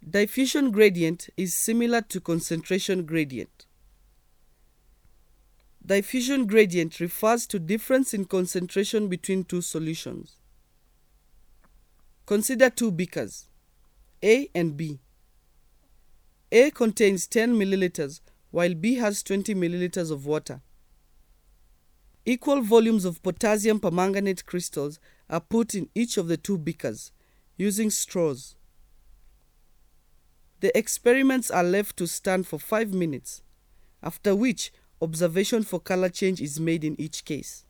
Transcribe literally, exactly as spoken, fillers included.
Diffusion gradient is similar to concentration gradient. Diffusion gradient refers to difference in concentration between two solutions. Consider two beakers, A and B. A contains ten milliliters while B has twenty milliliters of water. Equal volumes of potassium permanganate crystals are put in each of the two beakers using straws. The experiments are left to stand for five minutes, after which observation for color change is made in each case.